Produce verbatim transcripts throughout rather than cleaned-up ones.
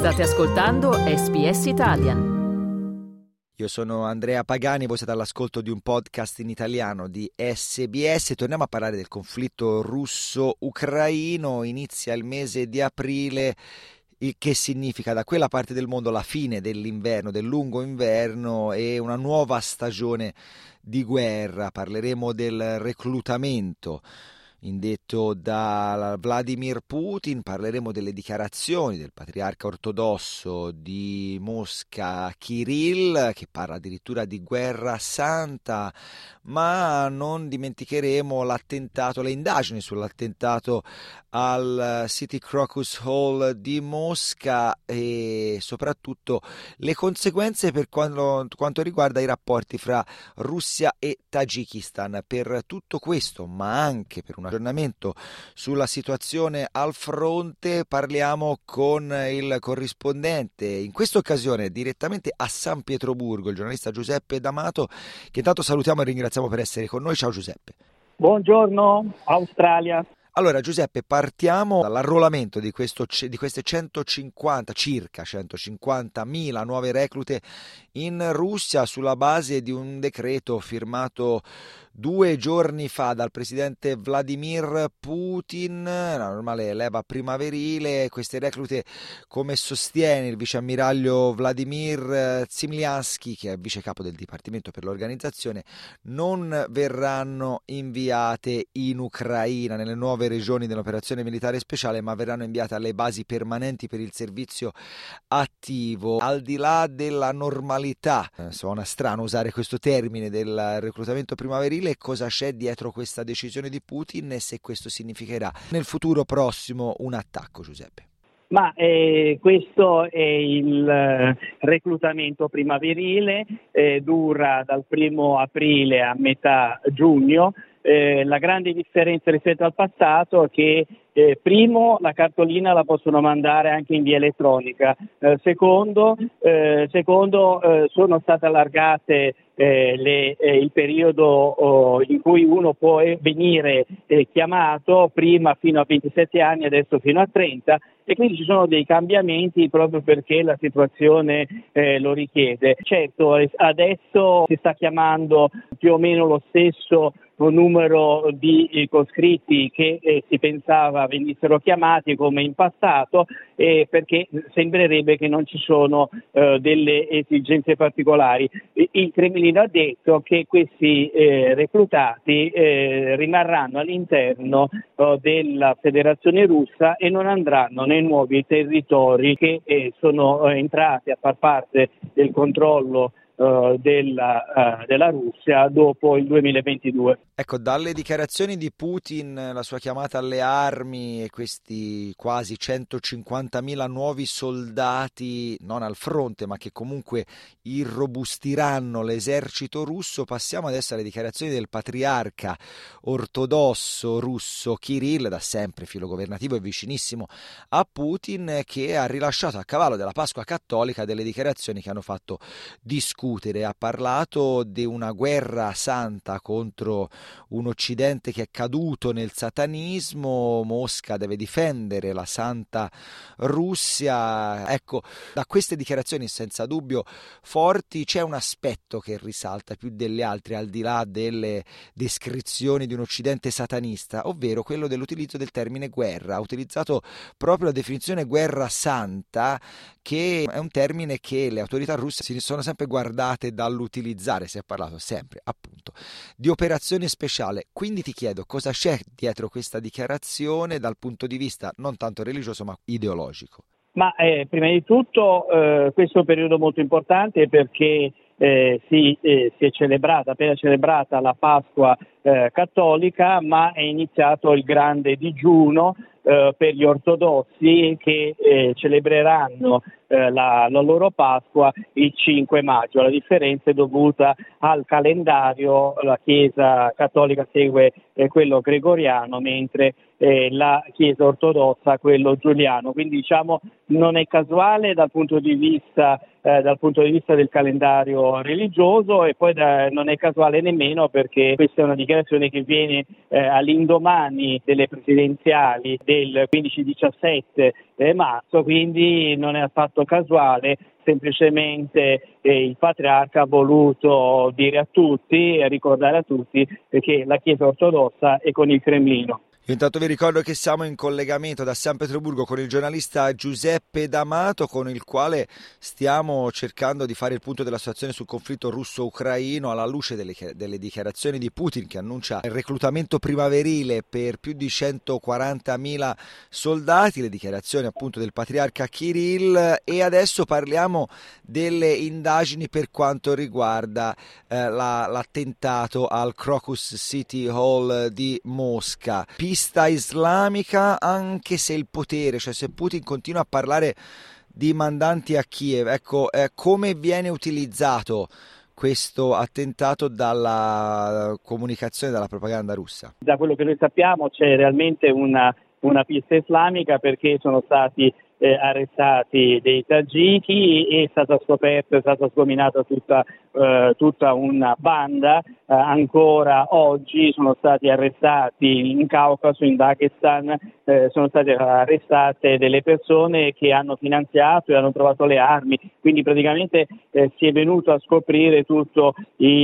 State ascoltando S B S Italian. Io sono Andrea Pagani, voi siete all'ascolto di un podcast in italiano di S B S. Torniamo a parlare del conflitto russo-ucraino. Inizia il mese di aprile, il che significa da quella parte del mondo la fine dell'inverno, del lungo inverno e una nuova stagione di guerra. Parleremo del reclutamento indetto da Vladimir Putin, parleremo delle dichiarazioni del patriarca ortodosso di Mosca Kirill, che parla addirittura di guerra santa, ma non dimenticheremo l'attentato, le indagini sull'attentato al City Crocus Hall di Mosca e soprattutto le conseguenze per quanto, quanto riguarda i rapporti fra Russia e Tagikistan. Per tutto questo, ma anche per un aggiornamento sulla situazione al fronte, parliamo con il corrispondente, in questa occasione direttamente a San Pietroburgo, il giornalista Giuseppe D'Amato, che intanto salutiamo e ringraziamo per essere con noi. Ciao Giuseppe. Buongiorno Australia. Allora Giuseppe, partiamo dall'arruolamento di, questo, di queste centocinquanta, circa centocinquantamila nuove reclute in Russia sulla base di un decreto firmato due giorni fa dal presidente Vladimir Putin, la normale leva primaverile. Queste reclute, come sostiene il viceammiraglio Vladimir Zimliansky, che è vice capo del Dipartimento per l'Organizzazione, non verranno inviate in Ucraina, nelle nuove regioni dell'operazione militare speciale, ma verranno inviate alle basi permanenti per il servizio attivo. Al di là della normalità, eh, suona strano usare questo termine, del reclutamento primaverile, cosa c'è dietro questa decisione di Putin e se questo significherà nel futuro prossimo un attacco, Giuseppe? Ma eh, questo è il eh, reclutamento primaverile, eh, dura dal primo aprile a metà giugno. Eh, la grande differenza rispetto al passato è che eh, primo la cartolina la possono mandare anche in via elettronica, eh, secondo, eh, secondo eh, sono state allargate eh, le, eh, il periodo oh, in cui uno può venire eh, chiamato, prima fino a ventisette anni, adesso fino a trenta, e quindi ci sono dei cambiamenti proprio perché la situazione eh, lo richiede. Certo, adesso si sta chiamando più o meno lo stesso numero di eh, coscritti che eh, si pensava venissero chiamati come in passato, eh, perché sembrerebbe che non ci sono eh, delle esigenze particolari. Il Cremlino ha detto che questi eh, reclutati eh, rimarranno all'interno eh, della Federazione Russa e non andranno nei nuovi territori che eh, sono eh, entrati a far parte del controllo Uh, della, uh, della Russia dopo il duemilaventidue. Ecco, dalle dichiarazioni di Putin, la sua chiamata alle armi e questi quasi centocinquantamila nuovi soldati, non al fronte, ma che comunque irrobustiranno l'esercito russo, passiamo adesso alle dichiarazioni del patriarca ortodosso russo Kirill, da sempre filogovernativo e vicinissimo a Putin, che ha rilasciato a cavallo della Pasqua cattolica delle dichiarazioni che hanno fatto discutere. Ha parlato di una guerra santa contro un Occidente che è caduto nel satanismo. Mosca deve difendere la Santa Russia. Ecco, da queste dichiarazioni senza dubbio forti c'è un aspetto che risalta più degli altri, al di là delle descrizioni di un Occidente satanista, ovvero quello dell'utilizzo del termine guerra. Ha utilizzato proprio la definizione guerra santa, che è un termine che le autorità russe si sono sempre guardate dall'utilizzare. Si è parlato sempre appunto di operazione speciale. Quindi ti chiedo cosa c'è dietro questa dichiarazione dal punto di vista non tanto religioso ma ideologico. Ma eh, prima di tutto eh, questo è un periodo molto importante perché eh, si, eh, si è celebrata, appena celebrata la Pasqua eh, cattolica, ma è iniziato il grande digiuno eh, per gli ortodossi che eh, celebreranno eh, la, la loro Pasqua il cinque maggio. La differenza è dovuta al calendario. La Chiesa cattolica segue eh, quello gregoriano, mentre eh, la Chiesa ortodossa quello giuliano. Quindi diciamo non è casuale dal punto di vista eh, dal punto di vista del calendario religioso, e poi da, non è casuale nemmeno perché questa è una dichiarazione dichiarazione che viene eh, all'indomani delle presidenziali del quindici diciassette marzo, quindi non è affatto casuale. Semplicemente eh, il patriarca ha voluto dire a tutti e ricordare a tutti che la Chiesa ortodossa è con il Cremlino. Io intanto vi ricordo che siamo in collegamento da San Pietroburgo con il giornalista Giuseppe D'Amato, con il quale stiamo cercando di fare il punto della situazione sul conflitto russo-ucraino alla luce delle, delle dichiarazioni di Putin, che annuncia il reclutamento primaverile per più di centoquarantamila soldati, le dichiarazioni appunto del patriarca Kirill, e adesso parliamo delle indagini per quanto riguarda eh, la, l'attentato al Crocus City Hall di Mosca. Pista islamica, anche se il potere, cioè se Putin continua a parlare di mandanti a Kiev, ecco, eh, come viene utilizzato questo attentato dalla comunicazione, dalla propaganda russa? Da quello che noi sappiamo c'è realmente una, una pista islamica, perché sono stati eh, arrestati dei tagiki e è stata scoperta, è stata sgominata tutta, eh, tutta una banda. Eh, ancora oggi sono stati arrestati in Caucaso, in Dagestan, eh, sono state arrestate delle persone che hanno finanziato e hanno trovato le armi, quindi praticamente eh, si è venuto a scoprire tutto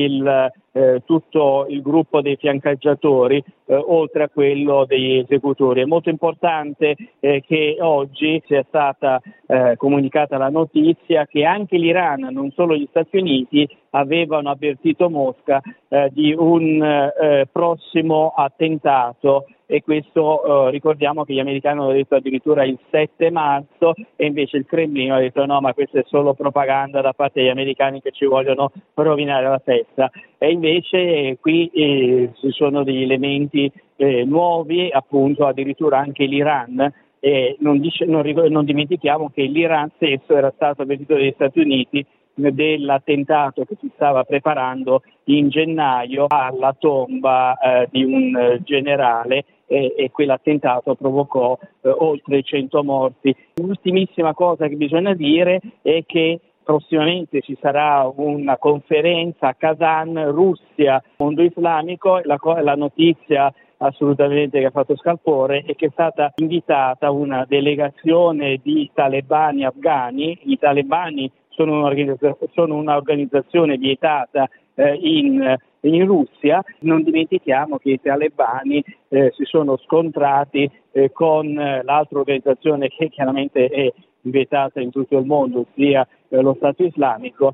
il Eh, tutto il gruppo dei fiancheggiatori, eh, oltre a quello degli esecutori. È molto importante eh, che oggi sia stata eh, comunicata la notizia che anche l'Iran, non solo gli Stati Uniti, avevano avvertito Mosca eh, di un eh, prossimo attentato, e questo eh, ricordiamo che gli americani hanno detto addirittura il sette marzo, e invece il Cremlino ha detto no, ma questa è solo propaganda da parte degli americani che ci vogliono rovinare la festa. E invece eh, qui eh, ci sono degli elementi eh, nuovi, appunto addirittura anche l'Iran. Eh, non, dice, non, non dimentichiamo che l'Iran stesso era stato avvertito dagli Stati Uniti dell'attentato che si stava preparando in gennaio alla tomba eh, di un eh, generale, e, e quell'attentato provocò eh, oltre cento morti. L'ultimissima cosa che bisogna dire è che prossimamente ci sarà una conferenza a Kazan, Russia, mondo islamico. La, la notizia assolutamente che ha fatto scalpore è che è stata invitata una delegazione di talebani afghani. I talebani sono un'organizzazione, sono un'organizzazione vietata eh, in, in Russia. Non dimentichiamo che i talebani eh, si sono scontrati eh, con eh, l'altra organizzazione che chiaramente è vietata in tutto il mondo, ossia eh, lo Stato islamico.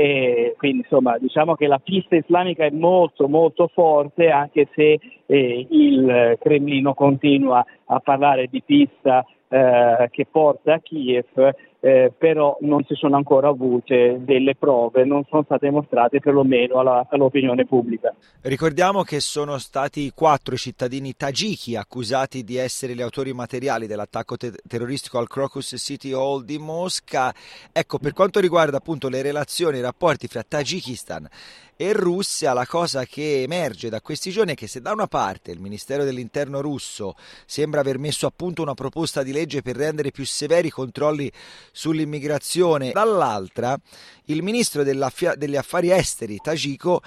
E quindi insomma diciamo che la pista islamica è molto molto forte, anche se eh, il Cremlino continua a parlare di pista eh, che porta a Kiev, eh, però non si sono ancora avute delle prove, non sono state mostrate perlomeno alla, all'opinione pubblica. Ricordiamo che sono stati quattro i cittadini tagiki accusati di essere gli autori materiali dell'attacco te- terroristico al Crocus City Hall di Mosca. Ecco, per quanto riguarda appunto le relazioni, i rapporti fra Tagikistan e Russia, la cosa che emerge da questi giorni è che se da una parte il Ministero dell'Interno russo sembra aver messo a punto una proposta di legge per rendere più severi i controlli sull'immigrazione, dall'altra il ministro degli affari esteri tagiko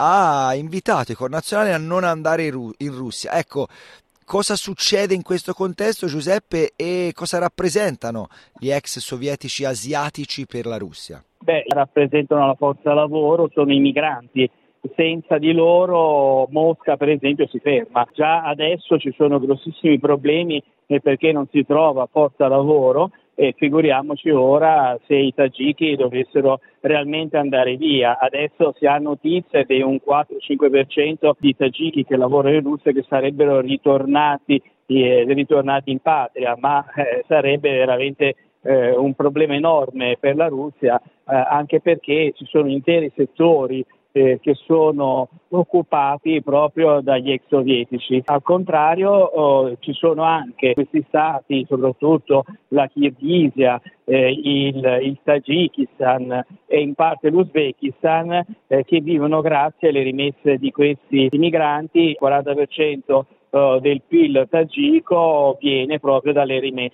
ha invitato i connazionali a non andare in Russia. Ecco, cosa succede in questo contesto, Giuseppe, e cosa rappresentano gli ex sovietici asiatici per la Russia? Beh, rappresentano la forza lavoro, sono i migranti. Senza di loro Mosca, per esempio, si ferma. Già adesso ci sono grossissimi problemi perché non si trova forza lavoro, e figuriamoci ora se i tagiki dovessero realmente andare via. Adesso si ha notizia di un quattro cinque per cento di tagiki che lavorano in Russia che sarebbero ritornati, eh, ritornati in patria, ma eh, sarebbe veramente eh, un problema enorme per la Russia, eh, anche perché ci sono interi settori Eh, che sono occupati proprio dagli ex sovietici. Al contrario, oh, ci sono anche questi stati, soprattutto la Kirghizia, eh, il, il Tagikistan e in parte l'Uzbekistan, eh, che vivono grazie alle rimesse di questi migranti. Il quaranta per cento del P I L tagico viene proprio dalle rimesse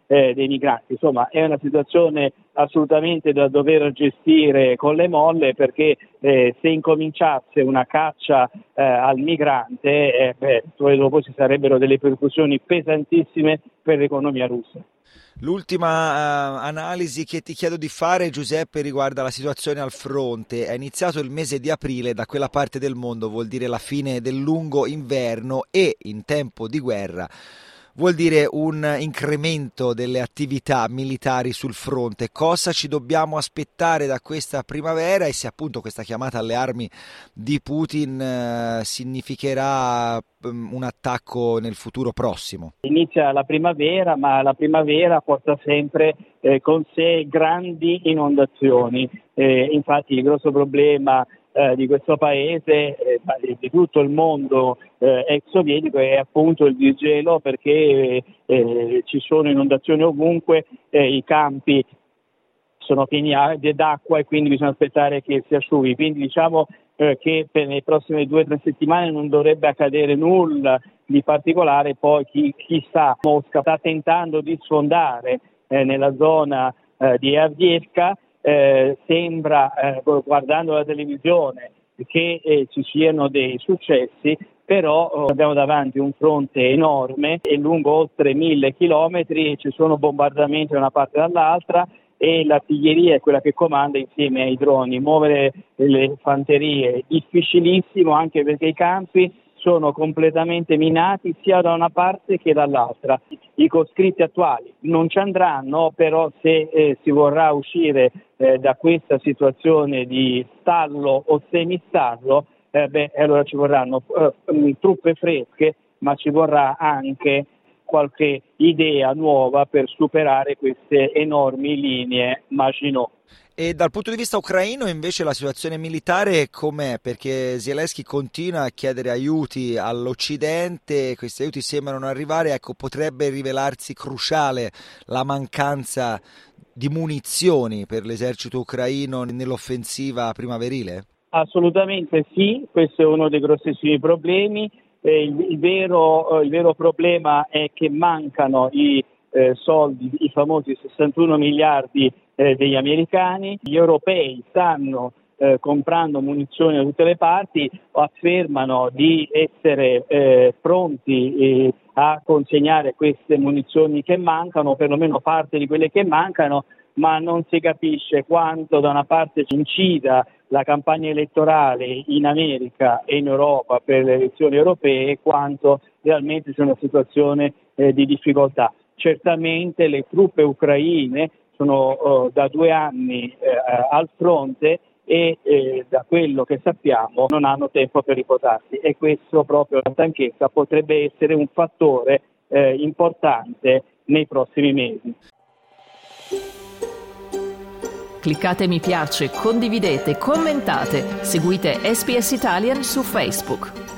eh, dei migranti. Insomma, è una situazione assolutamente da dover gestire con le molle, perché eh, se incominciasse una caccia eh, al migrante, eh, beh, dopo ci sarebbero delle ripercussioni pesantissime per l'economia russa. L'ultima uh, analisi che ti chiedo di fare, Giuseppe, riguarda la situazione al fronte. È iniziato il mese di aprile, da quella parte del mondo vuol dire la fine del lungo inverno e in tempo di guerra vuol dire un incremento delle attività militari sul fronte. Cosa ci dobbiamo aspettare da questa primavera e se appunto questa chiamata alle armi di Putin eh, significherà um, un attacco nel futuro prossimo? Inizia la primavera, ma la primavera porta sempre eh, con sé grandi inondazioni. Eh, infatti il grosso problema Eh, di questo paese, eh, di tutto il mondo eh, ex sovietico, è appunto il disgelo, perché eh, ci sono inondazioni ovunque, eh, i campi sono pieni d'acqua e quindi bisogna aspettare che si asciughi. Quindi diciamo eh, che per le prossime due o tre settimane non dovrebbe accadere nulla di particolare. Poi chi, chissà, Mosca sta tentando di sfondare eh, nella zona eh, di Avdiivka. Eh, sembra, eh, guardando la televisione, che eh, ci siano dei successi, però eh, abbiamo davanti un fronte enorme e lungo oltre mille chilometri, ci sono bombardamenti da una parte e dall'altra e l'artiglieria è quella che comanda insieme ai droni. Muovere le fanterie è difficilissimo, anche perché i campi sono completamente minati sia da una parte che dall'altra. I conscritti attuali non ci andranno, però se eh, si vorrà uscire eh, da questa situazione di stallo o semistallo, eh, beh, allora ci vorranno eh, truppe fresche, ma ci vorrà anche qualche idea nuova per superare queste enormi linee Maginot. E dal punto di vista ucraino invece la situazione militare com'è? Perché Zelensky continua a chiedere aiuti all'Occidente, questi aiuti sembrano non arrivare, ecco, potrebbe rivelarsi cruciale la mancanza di munizioni per l'esercito ucraino nell'offensiva primaverile? Assolutamente sì, questo è uno dei grossissimi problemi. Eh, il, il, vero, eh, il vero problema è che mancano i eh, soldi, i famosi sessantuno miliardi eh, degli americani. Gli europei stanno eh, comprando munizioni da tutte le parti, affermano di essere eh, pronti eh, a consegnare queste munizioni che mancano, perlomeno parte di quelle che mancano, ma non si capisce quanto da una parte incida la campagna elettorale in America e in Europa per le elezioni europee e quanto realmente c'è una situazione eh, di difficoltà. Certamente le truppe ucraine sono oh, da due anni eh, al fronte e eh, da quello che sappiamo non hanno tempo per riposarsi e questo proprio la stanchezza potrebbe essere un fattore eh, importante nei prossimi mesi. Cliccate mi piace, condividete, commentate, seguite S B S Italian su Facebook.